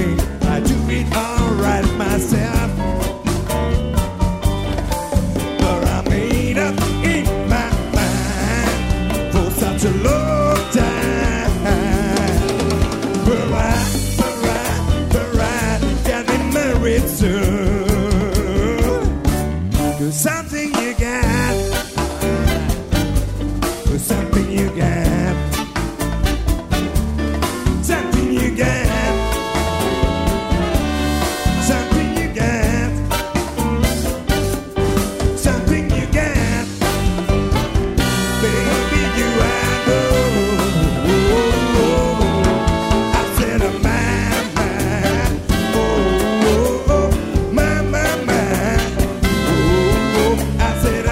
think I do it all right myself. But I made up in my mind for such a long time. But I got me married soon. 'Cause something you got, something you got, something you got, something you got, something you got, baby, you I know. I said my, oh, my, oh, I said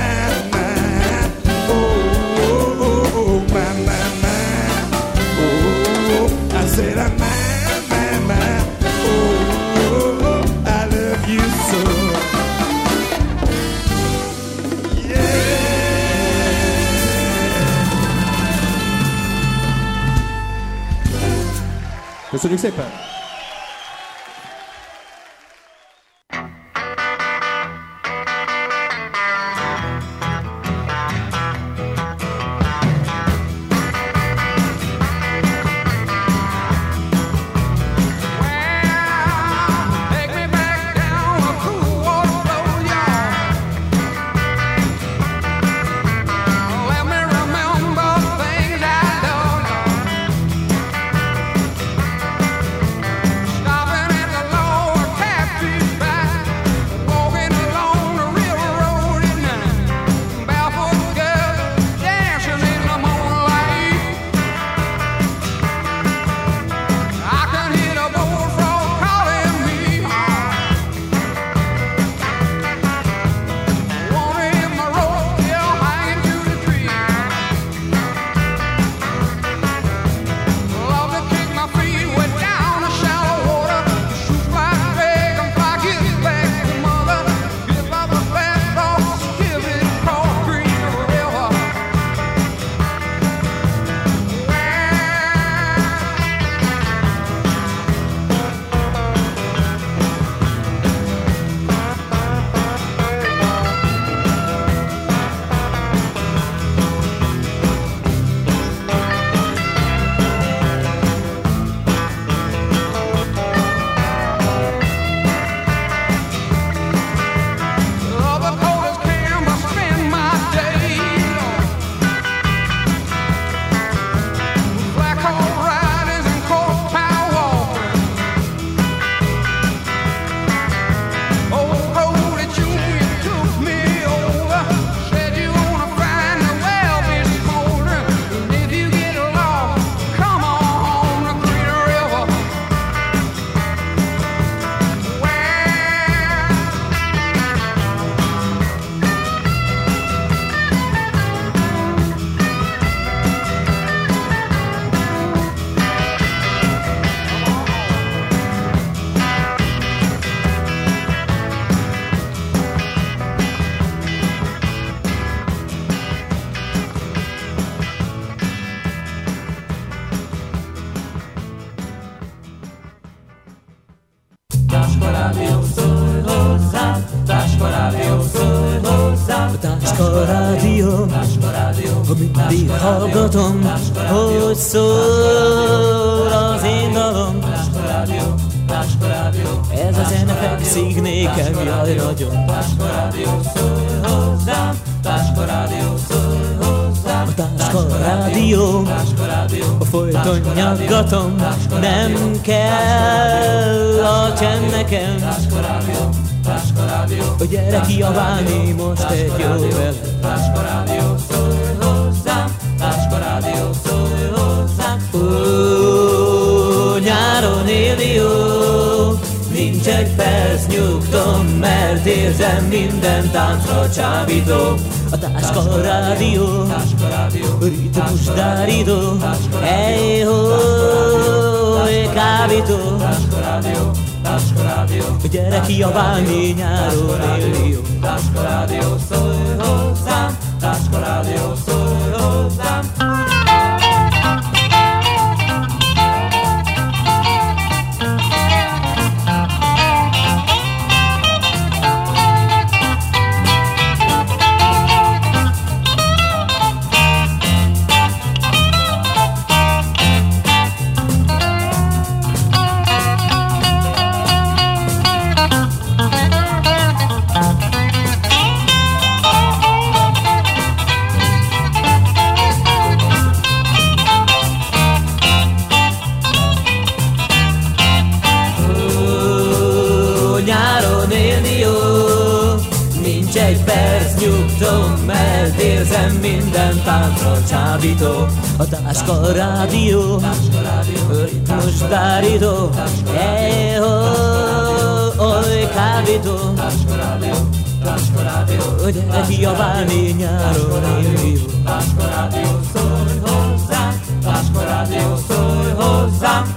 I said I'm my, oh, I love you so. Yeah. Köszönjük szépen! Mindig hallgatom, hogy szól az én dalom. Ez a zene fekszik nékem, jaj nagyon. A Táska Rádió, folyton nyaggatom, nem kell a csend nekem. Gyere kiabálni most egy jó vele. Táska Rádió, szólj hozzám, Táska Rádió, szólj hozzám. Ó, nyáron élni jó, nincs egy perc nyugtom, mert érzem minden táncra csábító. A Táska Rádió, ritmus dárító, hey-ho, kábító. Táska Rádió, gyere kiabálni nyáron élni jó. Táska Rádió, szólj hozzám, Táska Rádió, szólj hozzám. egy perc nyugtom, mert érzem minden táncra csábító. A Táska Rádió, ritmus tárító, oly kábító. Gyere kiabálni nyáron éjjó. Táska Rádió, szólj hozzám, Táska Rádió, szólj hozzám.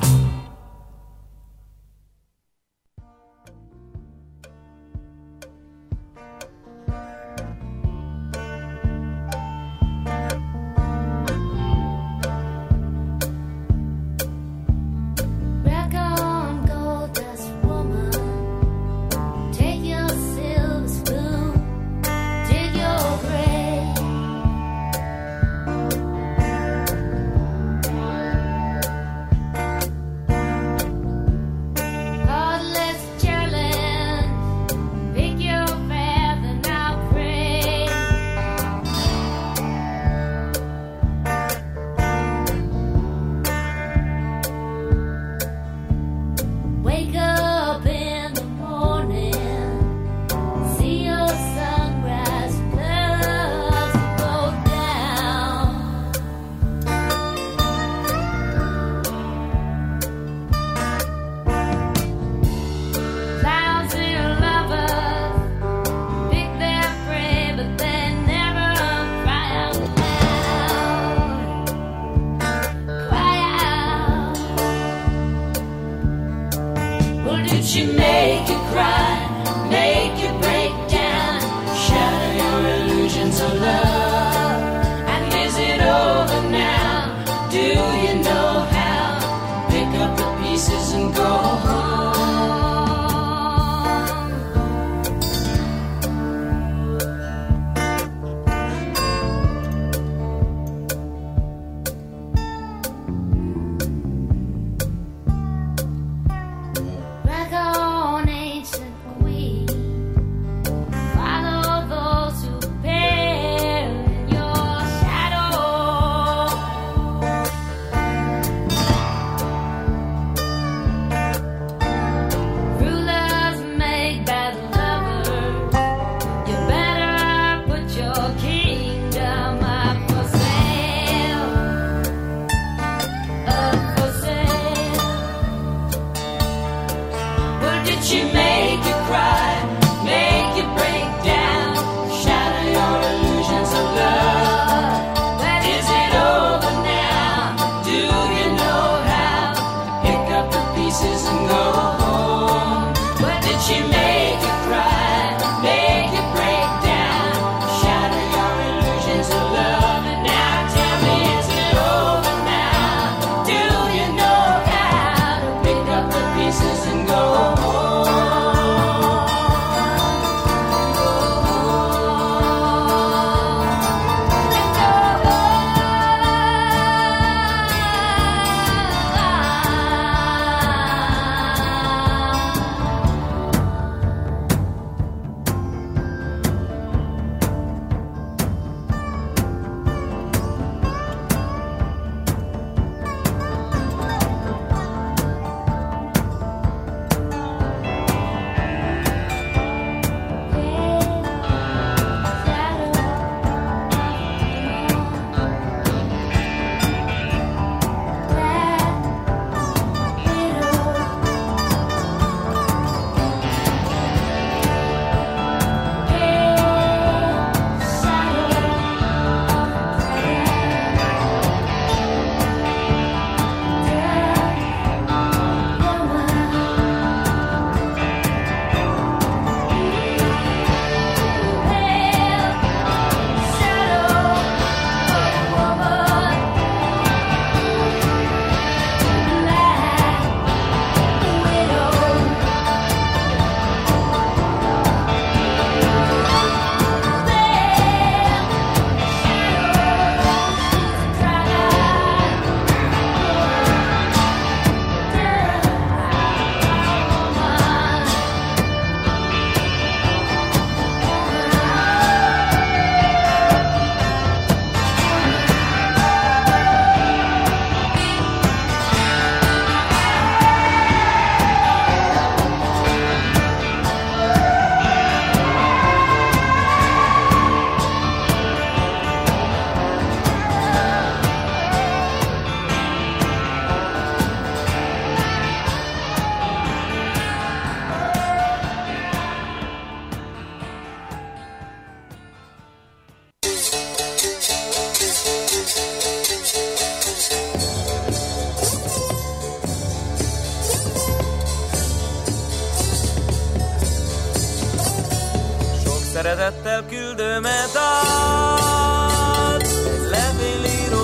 szeretettel küldöm egy dalt, egy levélíró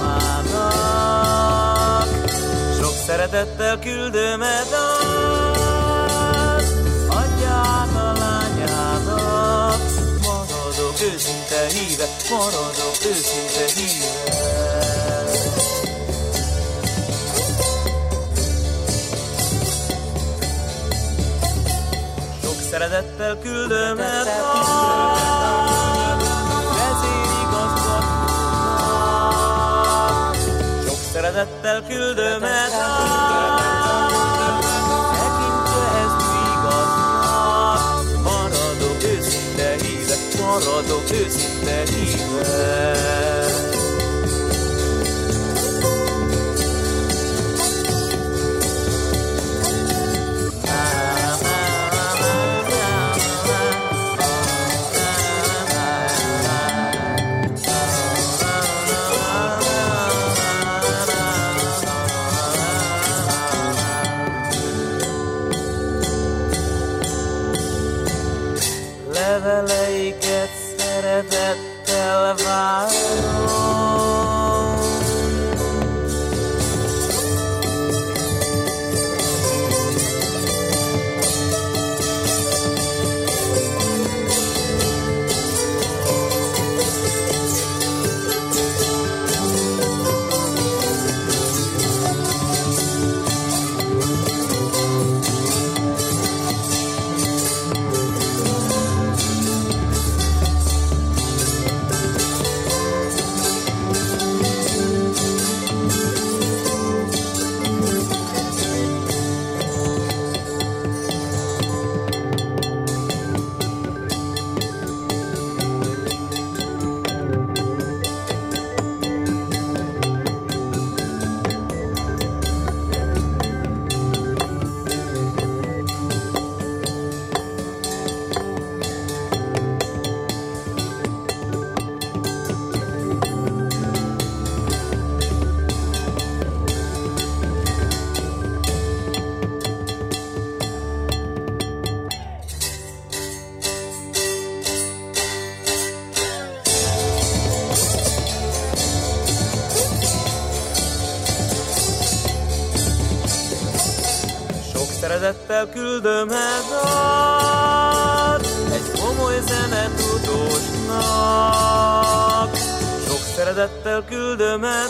mamának. Sok szeretettel küldöm egy dalt, adját a lányának. Maradok őszinte híve, maradok őszinte híve. Szeretettel küldöm el vezérigazgatónak. Sok szeretettel küldöm el tekintse ezt igaznak. Maradok őszinte híve, maradok őszinte híve. Leveleiket szeretettel várom. Szeretettel küldöm el dalt egy komoly zenetudósnak. Sok szeretettel küldöm el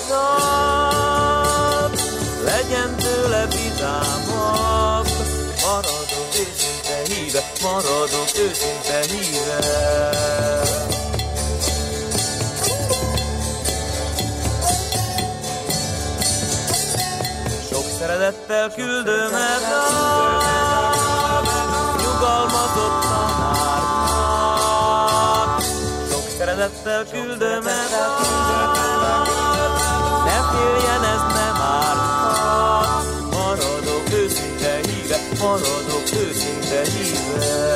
dalt, legyen tőle vidámabb. Maradok őszinte híve, maradok őszinte híve. Szeretettel küldöm el nyugalmazott tanárnak. Sok szeretettel küldöm el ne féljen, ez nem árthat. Maradok őszinte híve, maradok őszinte híve.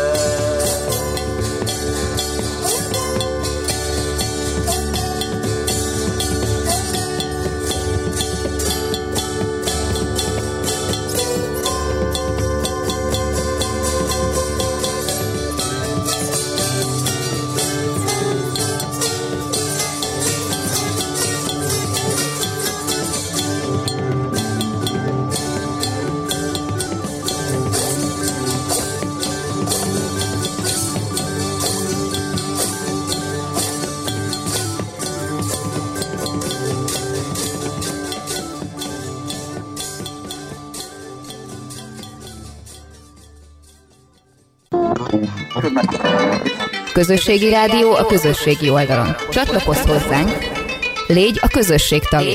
Közösségi rádió a közösségi oldalon. Csatlakozz hozzánk, légy a közösség tagja.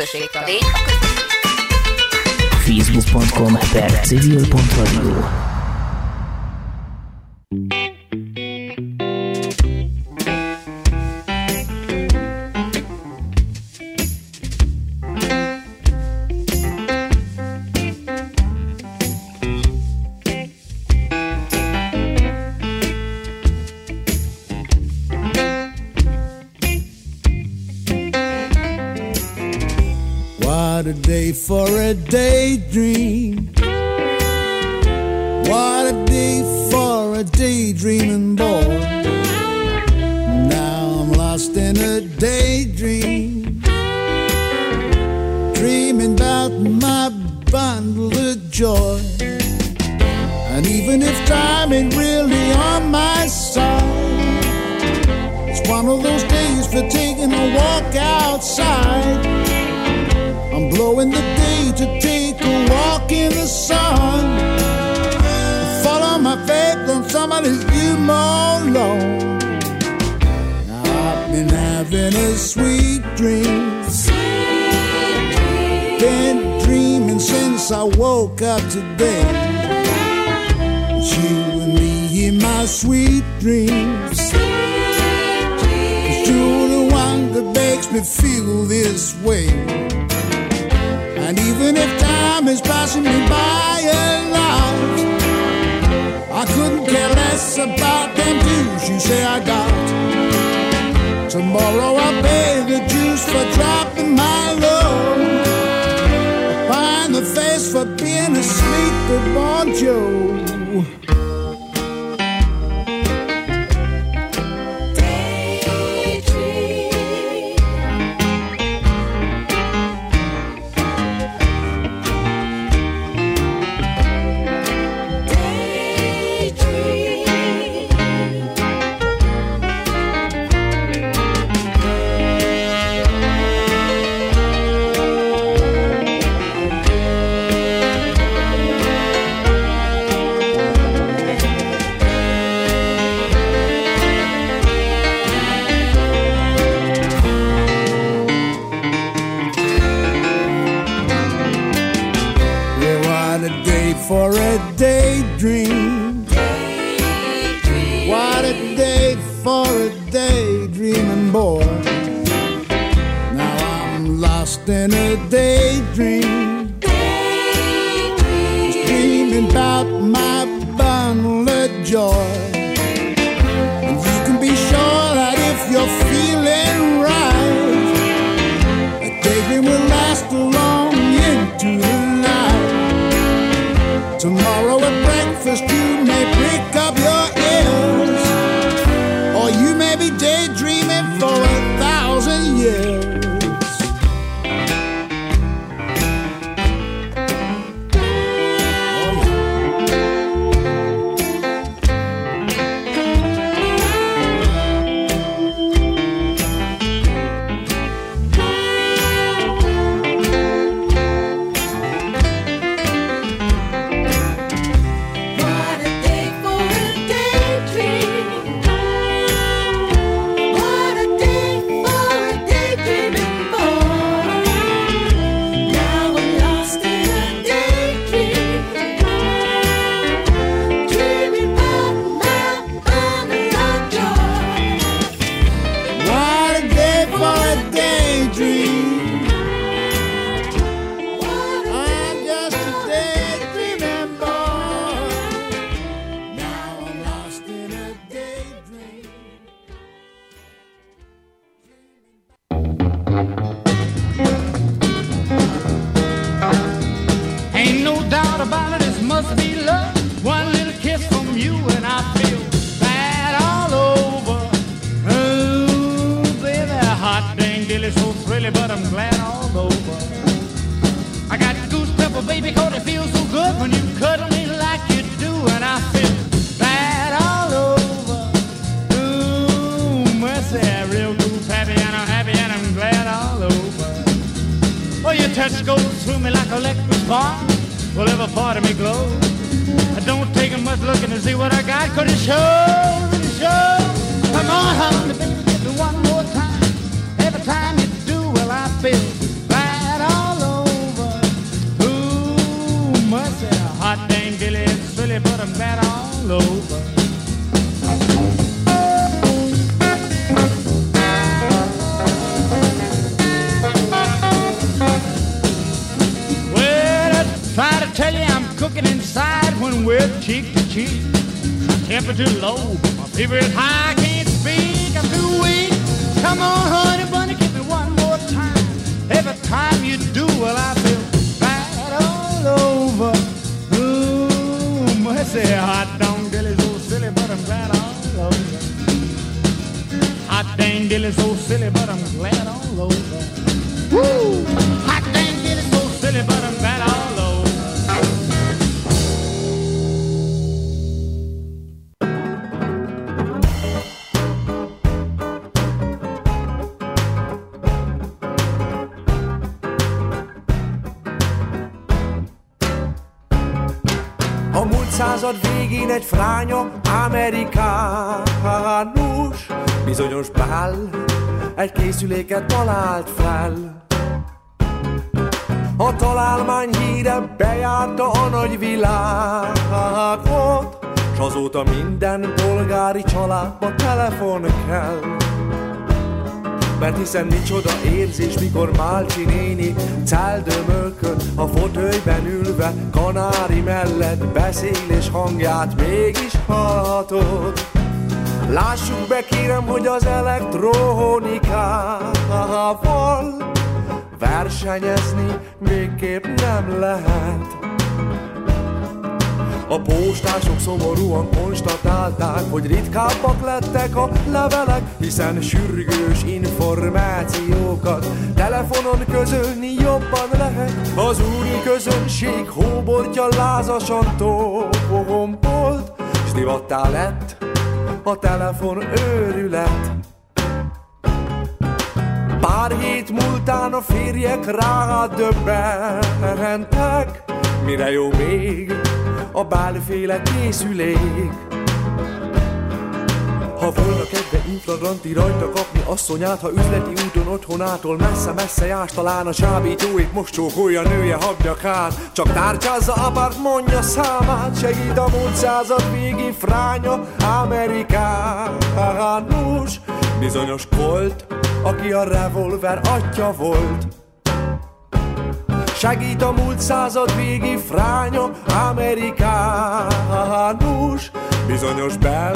Facebook.com/civil.radio. What a day for a daydream. What a day for a daydreaming boy. a daydream, dreaming about my bundle of joy. And even if time ain't really on my side, it's one of those days for taking a walk outside. I'm blowing the day to take a walk in the sun. Follow my faith on somebody's view more alone. Now I've been having a sweet dream, been dreaming since I woke up today. It's you and me in my sweet dreams. It's you're the one that makes me feel this way. And even if time is passing me by alive, I couldn't care less about them dues you say I got. Tomorrow I'll pay the dues for dropping my load. Find the face for being asleep with Bon Joe. For a daydream. What a day for a daydreaming boy. Now I'm lost in a daydream, dreaming about my bundle of joy. And you can be sure that if you're feeling right, a daydream will last long into the night. Tomorrow at breakfast you may prick up your ears, or you may be daydreaming for 1,000 years. Touch goes through me like electric spark. Well, every part of me glows. I don't take much looking to see what I got, 'cause it shows, it shows. Come on, honey, baby, give me one more time. Every time you do, well, I feel right all over. Ooh, must say hot dang Billy, it's silly, but I'm bad all over. Tell you I'm cooking inside when we're cheek to cheek. My temperature low, my fever is high, I can't speak, I'm too weak. Come on, honey bunny, give me one more time. Every time you do, well, I feel right all over. Ooh, must say hot dang Billy's so silly, but I'm glad all over. Hot dang Billy so silly, but I'm glad all over. Woo! Hot dang Billy so silly, but I'm glad all over. A múlt század végén egy fránya amerikánus, bizonyos Pál egy készüléket talált fel. A találmány híre bejárta a nagy világot, s azóta minden polgári családba telefon kell. Mert hiszen micsoda érzés, mikor Málcsi néni celdömölkön, a fotölyben ülve kanári mellett beszél, és hangját mégis hallhatod. Lássuk be kérem, hogy az elektronikával versenyezni végképp nem lehet. A postások szomorúan konstatálták, hogy ritkábbak lettek a levelek, hiszen sürgős információkat telefonon közölni jobban lehet. Az úri közönség hóbortja lázasan tombolt, s divattá lett a telefon őrület. Pár hét múltán a férjek rádöbbentek, mire jó még a bálféle készülék. Ha volna kedve infraranti rajta kapni asszonyát, ha üzleti úton otthonától messze-messze jársz, talán a csábítóit most csókolja nője habnyakát. Csak tárcsázza apart, mondja számát, segít a múlt század végi fránya amerikánus, bizonyos Colt, aki a revolver atya volt. Segít a múlt század végi fránya amerikánus, bizonyos Bell,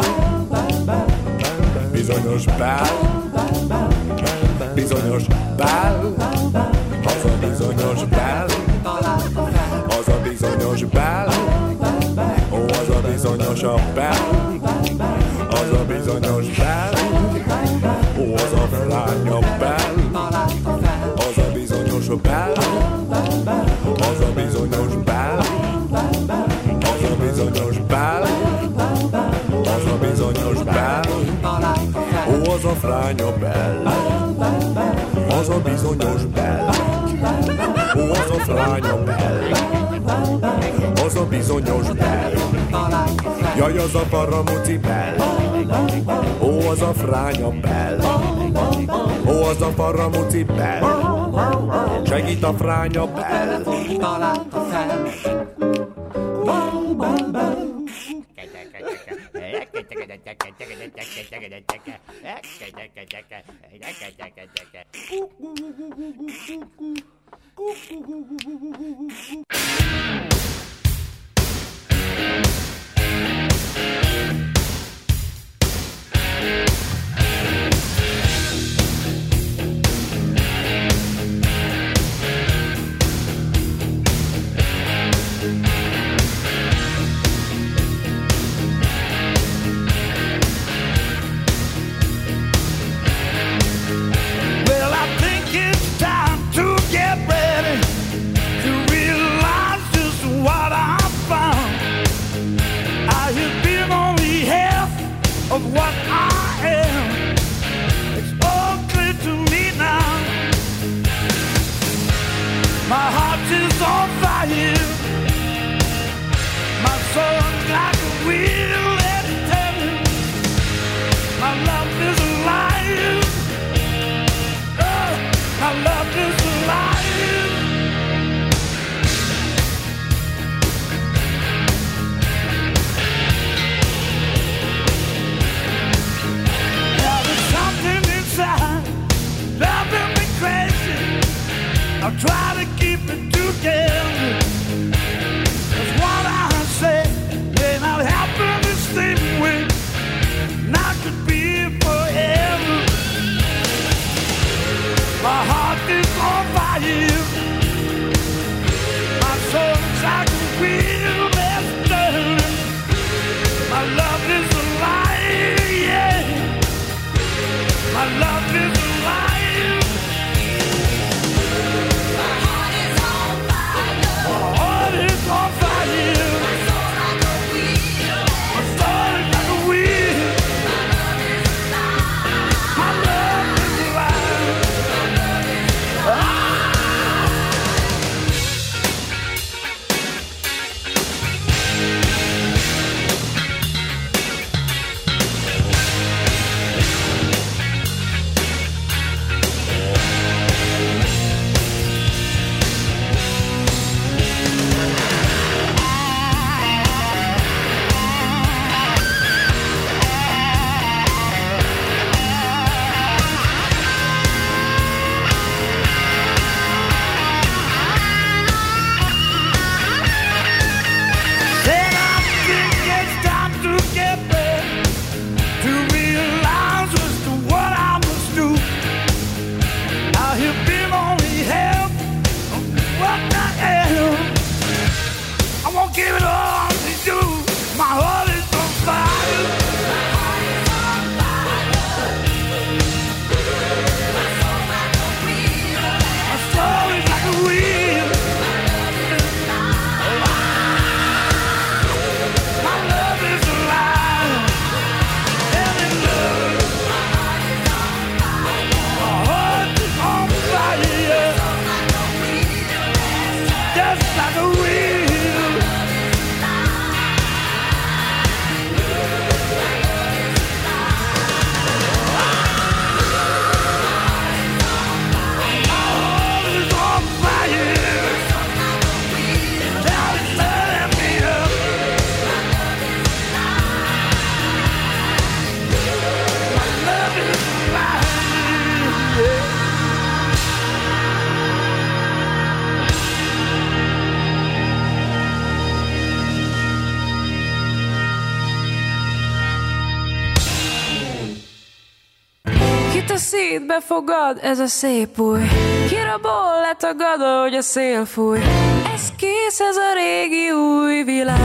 bizonyos Bell, bizonyos Bell, az a bizonyos Bell, az a bizonyos Bell, ó, az a bizonyos a Bell, az a bizonyos Bell, ó, az a fránya Bell, az a bizonyos Bell, az a bizonyos Bell, az a bizonyos Bell, az a bizonyos Bell, ó, az a fránya Bell, az a bizonyos Bell, ó, az a fránya Bell, az a bizonyos Bell, jaj, az a paramuci Bell, ó, az a fránya Bell, ó, az a paramuci Bell, segít a fránya Bell. Of what I am, it's all clear to me now. My heart is on fire, my soul's like a wheel, let it turn. My love is alive, oh, my love is alive. Driving me crazy, I'll try to keep it together. That's what I say, may not happen to stay. szídbe fogad ez a szép új. Kirabol, letagad, ahogy a szél fúj. Ez kész, ez a régi új világ.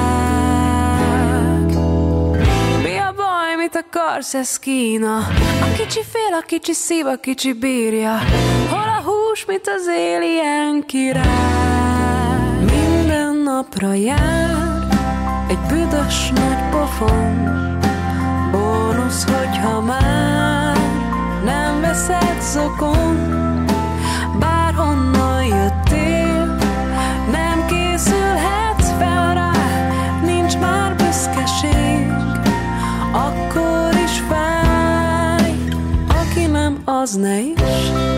Mi a baj, mit akarsz, ez Kína? A kicsi fél, a kicsi szív, a kicsi bírja. Hol a hús, mint az alien király. Minden napra jár egy büdös nagy pofon. Bónusz, hogyha már nem veszed zokon. Bárhonnan jöttél, nem készülhetsz fel rá. Nincs már büszkeség, akkor is fáj. Aki nem, az ne is